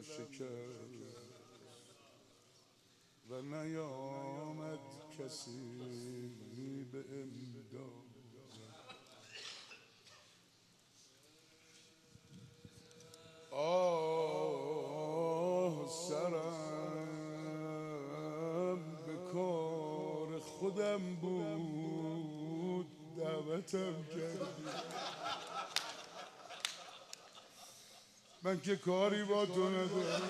شکست و نیامد کسی به امداد. آه سرم به کار خودم بود دعوتم کردی، من که کاری با تو ندارم،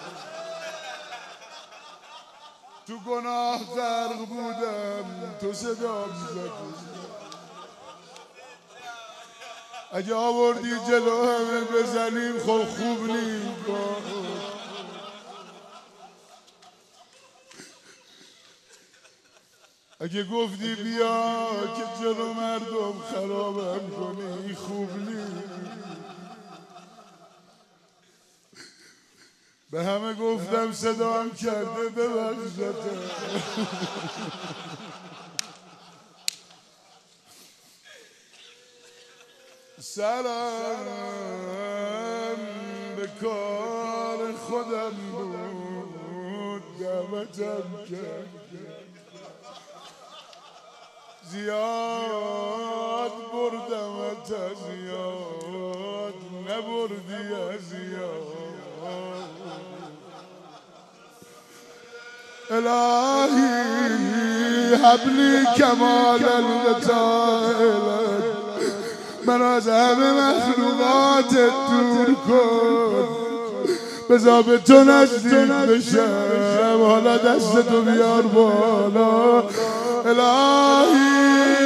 تو گناه غرق بودم تو صدام زدی، اگه آوردی جلو همه بزنیم خب خوب نیم. اگه گفتی بیا که جلو مردم خرابم کنی خوب نیم. به همه گفتم صدام کرده ببخشتم. سرم به کار خودم بود دعوتم کرد، زیاد بردمت زیاد نبردی زیاد. الهی حبلی کمال الوتائلت، من از همه مخلوقات دور کن، بذار به تو نزدیک بشم، حالا دست تو بیار بالا. الهی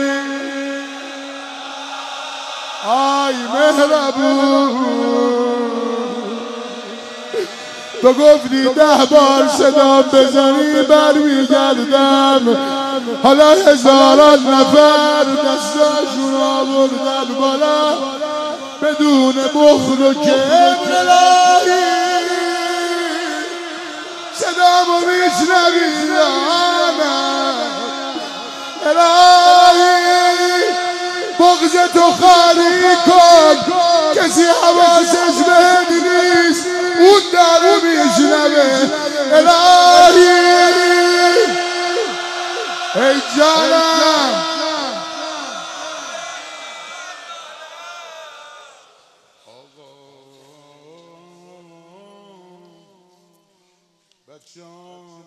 آی مهربون، تو گفتی 10 بار صدا بزنی برمیگردم، حالا هزاران نفر دستاشون آوردن بالا بدون بخل و کبر. الهی صدامو میشنوی یا نه؟ الهی بغض تو خالی کن، کسی حواسش بهت نیست اون داره میشنوه. الهی ای جانم آقا بچه‌ام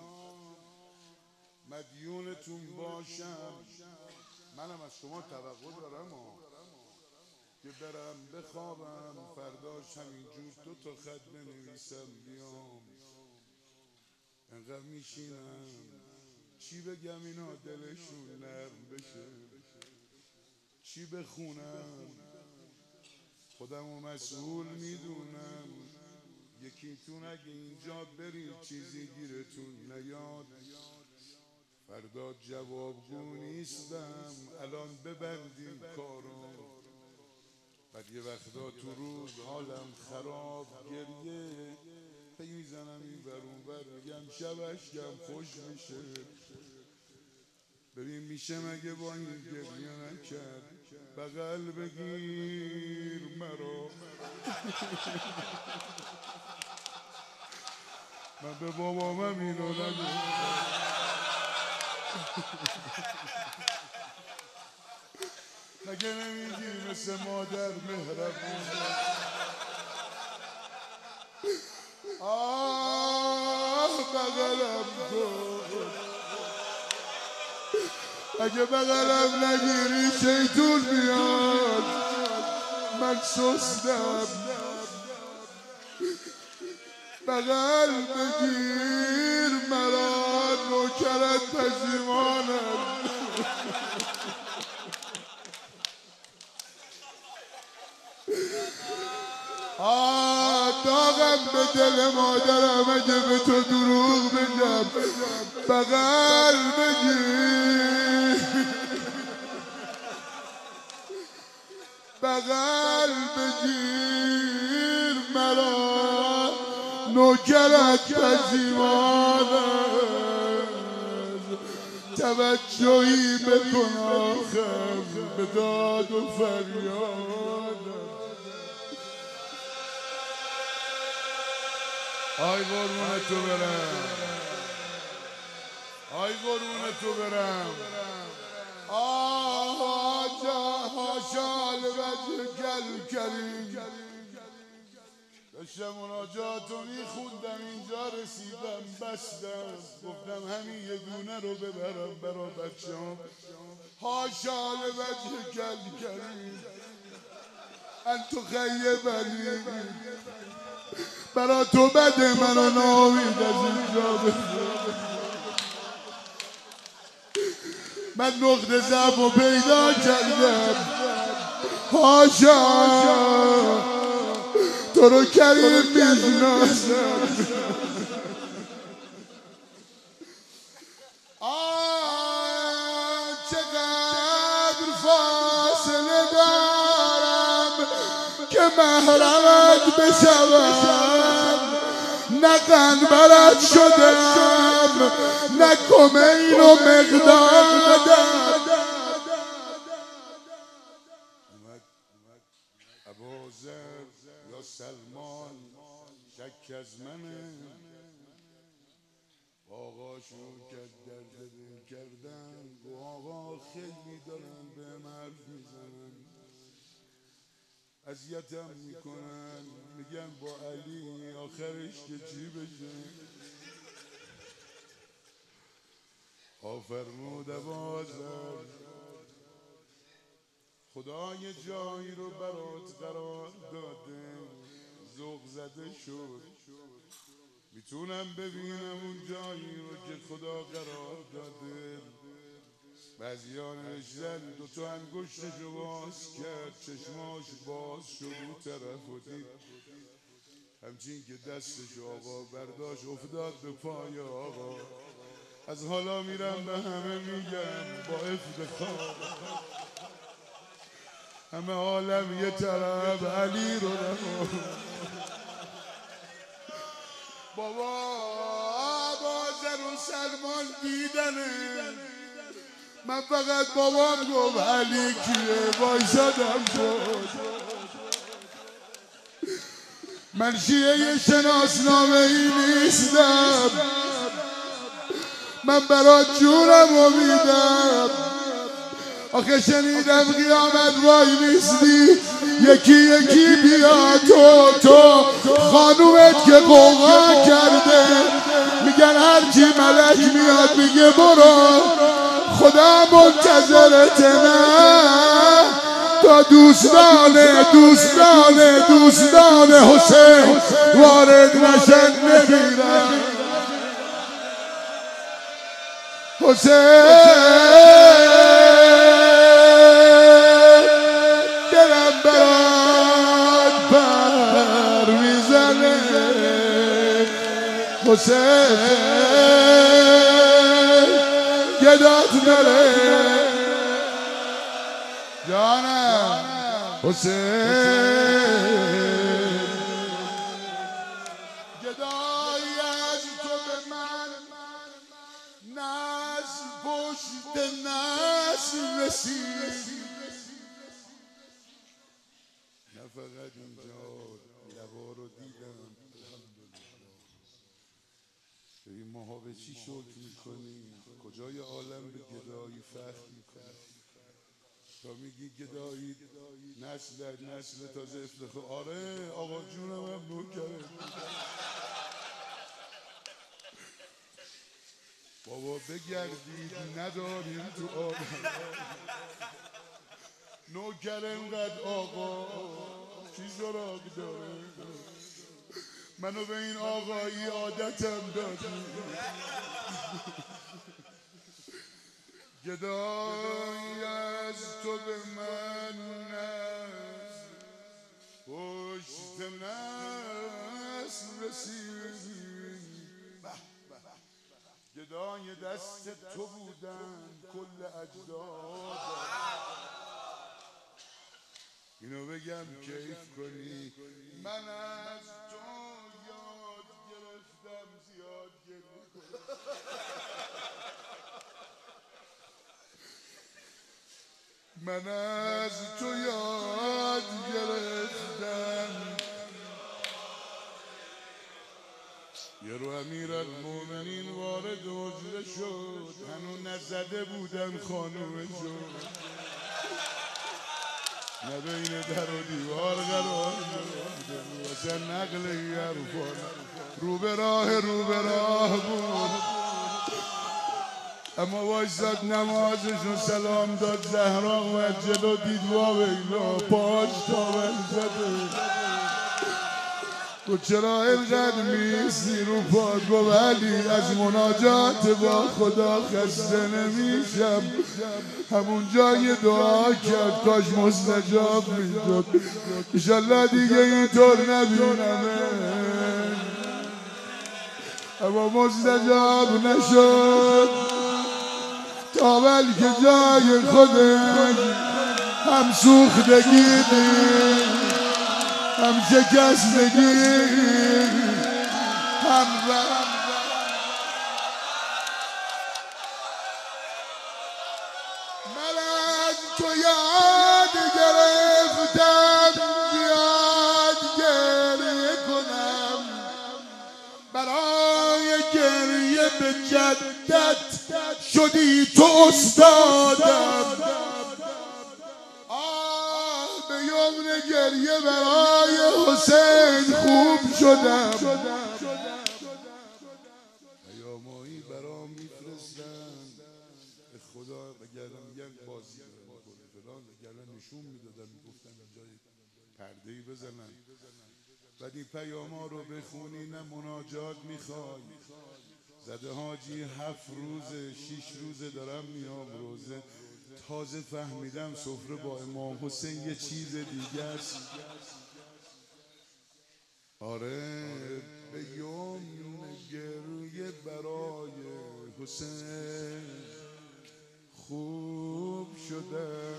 مدیونتون باشم، منم از شما توقع دارم که برم بخوابم فرداش همینجور 2 تا خط بنویسم بیام. انقدر میشینم چی بگم اینا دلشون نرم بشه، چی بخونم خودمو مسئول میدونم. یکیتون اگه اینجا برید چیزی گیرتون نیاد فردا جوابگو نیستم. الان ببندیم کارو، بعد یه وقتا تو روز حالم خراب گریه پی میزنم این ور اون ور، میگم شبشگم خوش میشه. ببین میشه مگه با این گریه نکرد؟ بغل بگیر مرا. من به بابامم اینو نگفتم. مگه نمیگی مثل مادر مهربون؟ آه بغلم کن، اگه بغلم نگیری شیطون میاد. من سستم، بغل بگیر مرا، نوکرت پشیمانم. داغم به دل مادرم اگه به تو دروغ بگم. بغل بگیر، بغل بگیر مرا، نوکرت پشیمانم. توجهی بکن آخر به داد و فریادم. آی قربون تو برم، آی قربون تو برم. آجا هاشال وجه کل کریم. داشتم مناجاتو میخوندم اینجا رسیدم بستم، گفتم همین یه دونه رو ببرم برا بچه‌ام. هاشال وجه کل کریم انتو خیبنی، برا تو بده منو نامید از اینجا بفرد. من نقطه ضعف رو پیدا کردم، هاشا تو رو کریم میشناسم. چقدر فاصله دارم که محرمت بشوم، نه قنبرت شدم نه کمین و مقدادم. ابوذر یا سلمان شک از منه، آقا شروع کرد درد دل کردن، گو آقا خیلی دارن به حرف میزنن، اذیتم میکنن، میگن با علی آخرش که چی بشه. فرمود ابوذر خدا یه جایی رو برات قرار داده، ذوق زده شد، میتونم ببینم اون جایی رو که خدا قرار داده. بعضیا نوشتن دوتا انگشتشو باز کرد، چشماش باز شد اون طرف و دید، همچین که دستش آقا برداشت افتاد به پای آقا. از حالا میرم به همه میگم با افتخار، همه عالم یه طرف علی رو رها. بابا ابوذر و سلمان دیدنه، من فقط بابام گفت علی کیه وایسادم بود. من شیعه شناسنامه ای نیستم، من برات جونم رو میدم. آخه شنیدم قیامت وای میستی یکی یکی بیا تو خانومت که قوقا کرده، میگن هرچی ملک میاد میگه برو، خدا منتظرت نه تا دوستان حسین وارد نشن نمیرن. حسین دلم برات پر میزنه، حسین گدات نره جانم، حسین گدایی از تو به من نسل پشت نسل رسید. نه فقط اینجا لبا رو دیدم، این ماها به چی شکر میکنیم، کجای عالم به گدایی فخر میکنیم. تا میگی گدایی نسل تازه افتخار. آره آقا جونم هم نوکره. بابا بگردید نداریم تو آدم، نوکر انقدر آقا چی زراق داره، منو به این آقایی عادتم دادی. گدایی از تو به من نسل پشت نسل رسید. گدای دست تو بودن کل اجداد، اینو بگم کیف کنی. من از تو یاد گرفتم زیاد گریه کنم. من از تو یاد گرفتم یه رو امیرالمومنین وارد حجره شد، هنو نزده بودن خانومشو، نه بین در و دیوار قرار داده واسه نقل حرفان، رو به راه بود، اما وایساد نمازشو سلام داد. زهرا اومد جلو دید وابیلا پاش تاول زده، گفت چرا اینقدر میستی رو پاد؟ گفت علی از مناجات با خدا خسته نمیشم. همونجا یه دعا کرد کاش مستجاب میشد، انشالله دیگه اینطور نبینمه، اما مستجاب نشد. تاول که جای خودش هم سوختگی دید، هم شکستگی، هم من از تو یاد گرفتم زیاد گریه کنم، برای گریه به جدت شدی تو استادم. به یمن گریه برای حسین خوب شدم. پیامایی برام میفرستن به خدا، وگرنه میگن بازی میکنه فلان، وگرنه نشون میدادن میگفتن اینجا پرده‌ای بزنن. بعد این پیاما رو بخونی نه مناجات میخوای. زده حاجی 7 روزه 6 روزه دارم میام روزه، تازه فهمیدم سفره با امام حسین یه چیز دیگه است. آره به یمن گریه برای حسین خوب شده،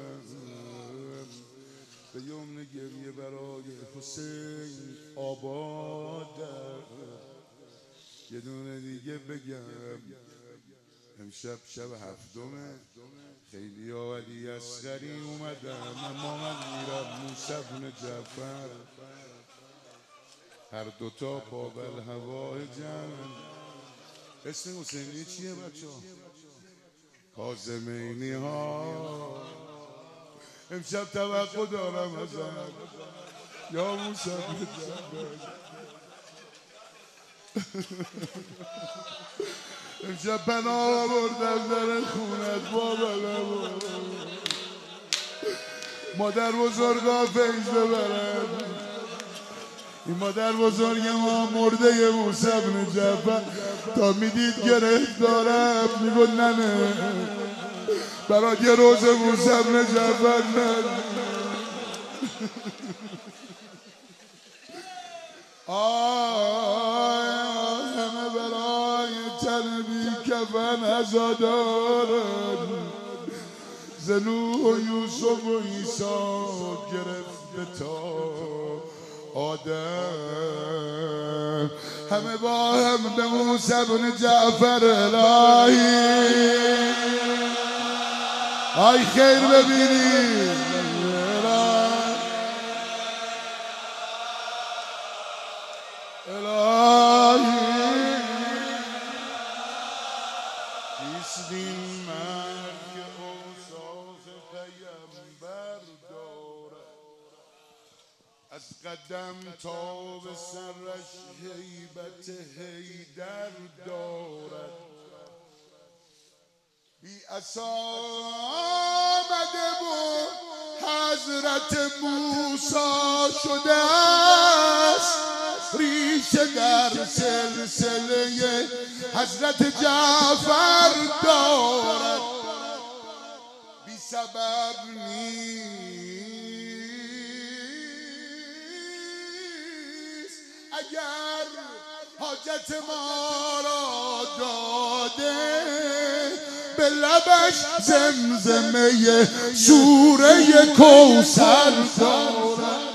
به یمن گریه برای حسین آباده. یه دونه دیگه بگم، امشب شب 7مه، خیلی ها علی اصغری اومدن، اما من میرم موسی بن جعفر، هر دوتا پابل هوای جمع. اسم حسینی چیه بچه ها؟ کاظمینی ها. امشب توقع دارم ازم یا موسی بن جعفر، امشب پناه بردم در خونت بابا، مادر بزرگا فیض ببرد. این مادر بزرگ ما مرده موسی بن جعفر تا میدید گرفت دارم میگو ننه برای یه روز موسی بن جعفر نه. همه برای تن بی کفن عزادارن، زنوح و یوسف و عیسی گرفته تا آدم، همه با هم به موسی بن جعفر الهی آی خیر ببینید. الهی کیست این مرد که اوصاف پیمبر دارد، از قدم تا به سرش هیبت حیدر دارد، بی عصا آمده و حضرت موسی شده است، ریشه در سلسله حضرت جعفر دارد، بی سبب نیست اگر حاجت ما را داده، به لبش زمزمه سوره کوثر دارد.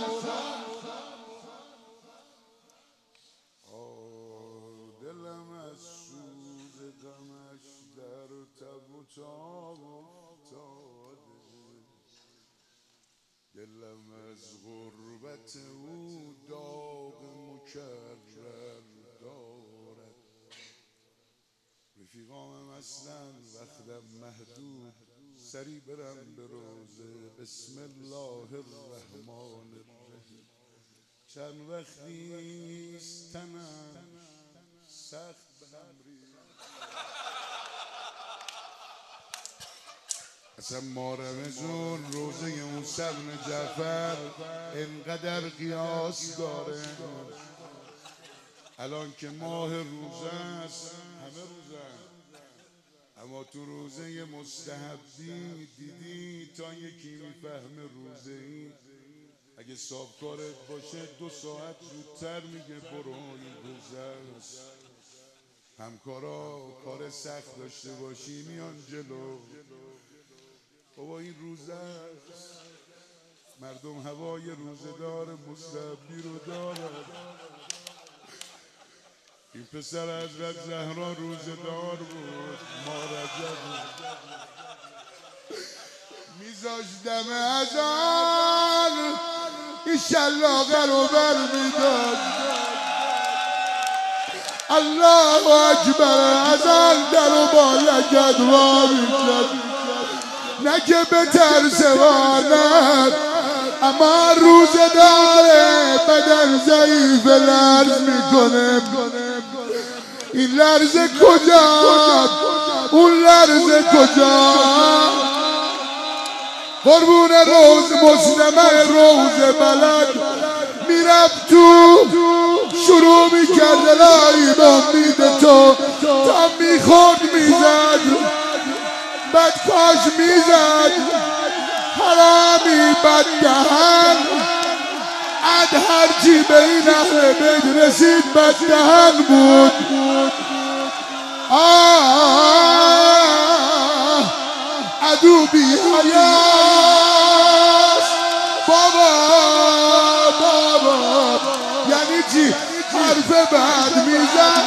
دلم از سوز غمش در تب و تاب افتاده، دلم از غربت او داغ مکرر دارد. سری برم به روزه. بسم الله الرحمن الرحیم. چند وقتیست تنم سخت به هم ریخت. اصلا مارمه جون روزه موسی بن جعفر انقدر قیاس داره. الان که ماه روزه است، همه روزه، اما تو روزه مستحبی دیدی تا یکی میفهمه روزه ای اگه صاحبکارت باشه 2 ساعت زودتر میگه برو این روزه است. همکارا کار سخت داشته باشی میان جلو، بابا این روزه است. مردم هوای روزه‌دار مستحبی رو دارن. این پسر حضرت زهرا روزه‌دار بود، ما رجب میذاش دم اذان این شلاقه رو بر میداد. الله اکبر، اذان در و با لگد وا میکرد، نه که به ترس وانت، اما روزه داره بدن ضعیف لرز میکنه. این لرزه کجا؟ اون لرزه کجا؟ قربون روز مسلمه روز بلد میرفت تو، شروع میکرد الهی به امید تو، تا میخورد میزد، بد کاش میزد، حرامی بد دهن، عد هرچی به این اهل بیت رسید بد دهن بود. عدو بی حیاست بابا، یعنی چی؟ حرف بد میزن.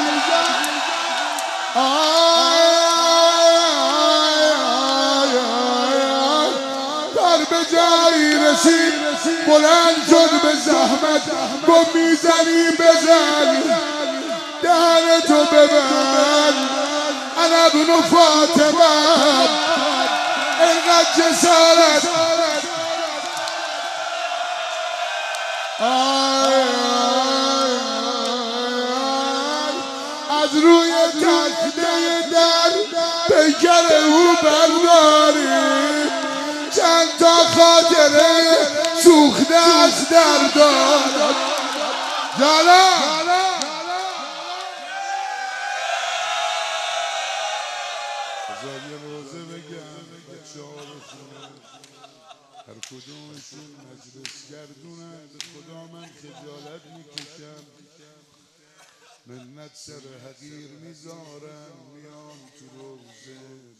در به جایی رسید، بلند شد به زحمت، گفت میزنی بزن، دهنتو ببند، انا ابن فاطمه، اینقدر جسارت. از روی تخته در پیکر او برداری، چند تا خاطره سوخته از دردان. جالا یه روزه بگم بچه ها بخونن، هر کدومشون مجلس گردونن، به خدا من خجالت میکشم، منت سر حقیر میذارم، میان تو روزه.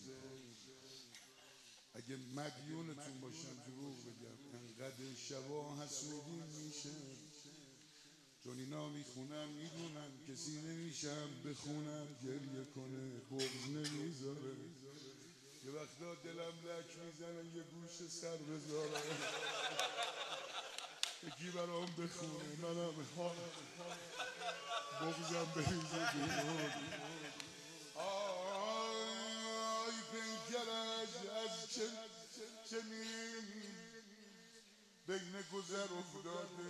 اگه مدیونتون باشم دروغ بگم، انقدر شبا حسودی میشه، چون اینا میخونن میدونن کسی نمیشم بخونم گریه کنه، بغض نمیذاره. یه وقتا دلم لک میزنه یه گوش سر بذارم یکی برام بخونه، منم بغضم بریزه بیرون. آی پیکرش از چنین بین گذر افتاده،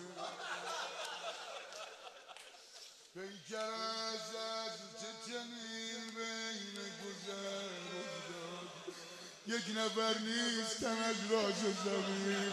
پیکرش از چنین بین گذر افتاده، یک نفر نیست تنش راش زمین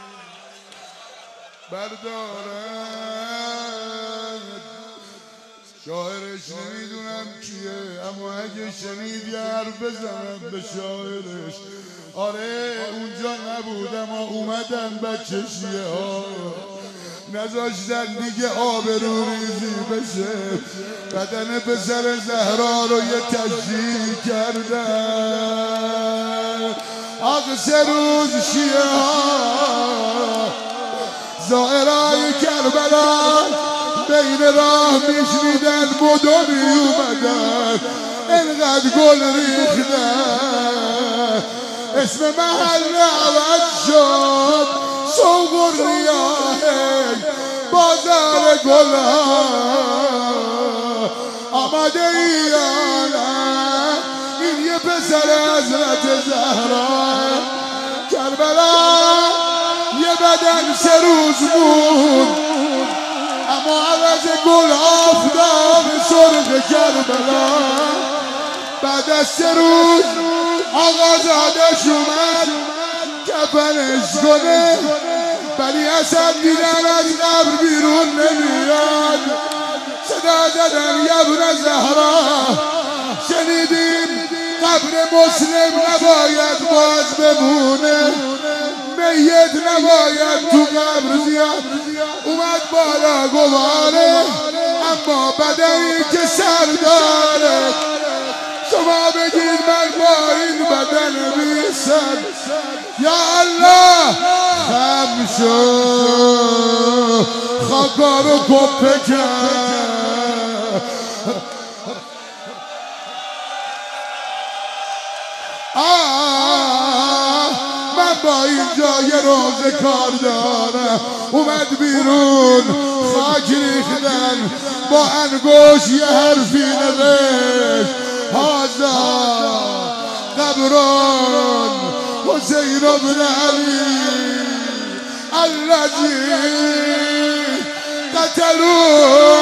بردارد. شاعرش نمیدونم کیه، اما اگه شنید یه حرف بزنم به شاعرش. آره اونجا نبود اما اومدن بچه شیعه ها، نذاشتن دیگه آبروریزی بشه، بدن پسر زهرا رو یه تجزیه کردن. آقا 3 روز شیعه ها زائرای کربلا بین راه میشنیدن، بدو میومدن، انقدر گل ریختن، اسم محل عوض شد، سوق الریاح بازار گل ها. آماده ای یا نه؟ این یه پسر حضرت زهرا. کربلا یه بدن 3 روز بود، اما عوض گل آفتاب سرخ کربلا. بعد از 3 روز آقا زادش اومد کفنش کنه، ولی اسد دیدن از قبر بیرون نمیاد. صدا زدن یا ابن زهرا، شنیدیم قبر مسلم نباید باز بمونه، میت نباید تو قبر زیاد. اومد بالا گواره، اما بدنی که سر داره. شما بگید من با این بدن بی‌سر یا الله خم شو خاکا رو کپه کرد. من با اینجا یه روز کار دارم. اومد بیرون خاک ریختن، با انگوش یه حرفی نوشت هازا قبران حسین بن علی الذی قتلوه